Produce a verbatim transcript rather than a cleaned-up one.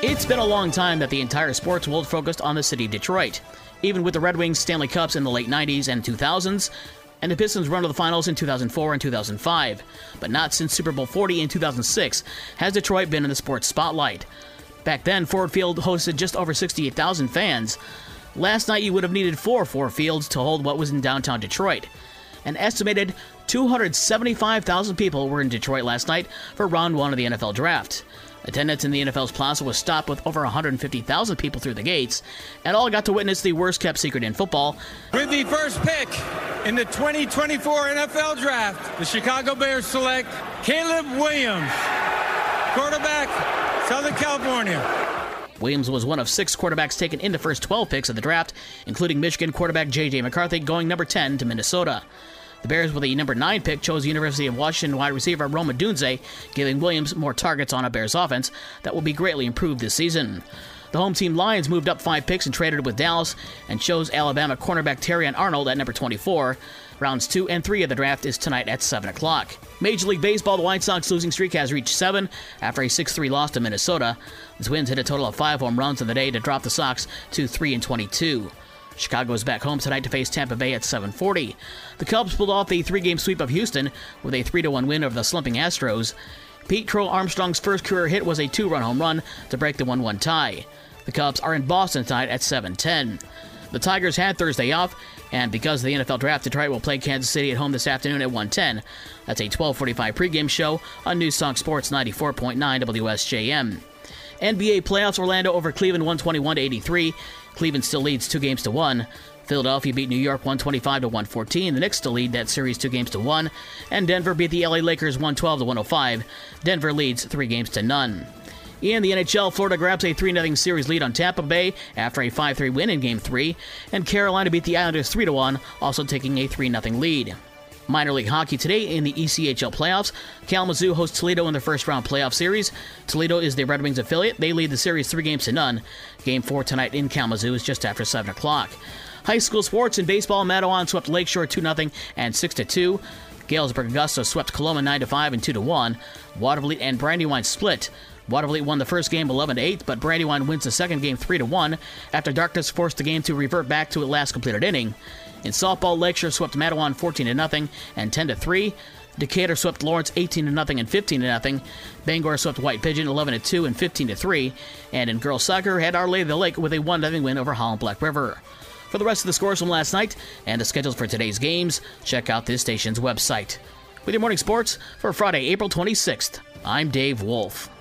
It's been a long time that the entire sports world focused on the city of Detroit. Even with the Red Wings Stanley Cups in the late nineties and two thousands, and the Pistons' run to the finals in two thousand four and two thousand five. But not since Super Bowl forty in two thousand six has Detroit been in the sports spotlight. Back then, Ford Field hosted just over sixty-eight thousand fans. Last night, you would have needed four Ford Fields to hold what was in downtown Detroit. An estimated two hundred seventy-five thousand people were in Detroit last night for round one of the N F L Draft. Attendance in the N F L's plaza was stopped with over one hundred fifty thousand people through the gates, and all got to witness the worst-kept secret in football. With the first pick in the twenty twenty-four N F L Draft, the Chicago Bears select Caleb Williams, quarterback, Southern California. Williams was one of six quarterbacks taken in the first twelve picks of the draft, including Michigan quarterback J J McCarthy going number ten to Minnesota. The Bears, with a number nine pick, chose University of Washington wide receiver Rome Odunze, giving Williams more targets on a Bears offense that will be greatly improved this season. The home team Lions moved up five picks and traded with Dallas and chose Alabama cornerback Terrion Arnold at number twenty-four. Rounds two and three of the draft is tonight at seven o'clock. Major League Baseball, the White Sox losing streak has reached seven after a six three loss to Minnesota. The Twins hit a total of five home runs in the day to drop the Sox to three and twenty-two. Chicago is back home tonight to face Tampa Bay at seven forty. The Cubs pulled off a three-game sweep of Houston with a three to one win over the slumping Astros. Pete Crow Armstrong's first career hit was a two-run home run to break the one one tie. The Cubs are in Boston tonight at seven ten. The Tigers had Thursday off, and because of the N F L Draft, Detroit will play Kansas City at home this afternoon at one ten. That's a twelve forty-five pregame show on News Talk Sports ninety-four point nine W S J M. N B A playoffs, Orlando over Cleveland one twenty-one to eighty-three. Cleveland still leads two games to one. Philadelphia beat New York one twenty-five to one fourteen. The Knicks still lead that series two games to one. And Denver beat the L A Lakers one twelve to one oh five. Denver leads three games to none. In the N H L, Florida grabs a three nothing series lead on Tampa Bay after a five three win in Game three. And Carolina beat the Islanders three to one, also taking a three nothing lead. Minor League Hockey today in the E C H L playoffs. Kalamazoo hosts Toledo in their first-round playoff series. Toledo is the Red Wings affiliate. They lead the series three games to none. Game four tonight in Kalamazoo is just after seven o'clock. High school sports in baseball, Madawan swept Lakeshore two nothing and six to two. Galesburg Augusta swept Coloma nine to five and two to one. Watervliet and Brandywine split. Watervliet won the first game eleven to eight, but Brandywine wins the second game three to one after Darkness forced the game to revert back to its last completed inning. In softball, Lakeshore swept Madawan fourteen to nothing and ten to three. Decatur swept Lawrence eighteen to nothing and fifteen to nothing. Bangor swept White Pigeon eleven to two and fifteen to three. And in girls soccer, had Our Lady of the Lake with a one nothing win over Holland Black River. For the rest of the scores from last night and the schedules for today's games, check out this station's website. With your morning sports for Friday, April twenty-sixth, I'm Dave Wolf.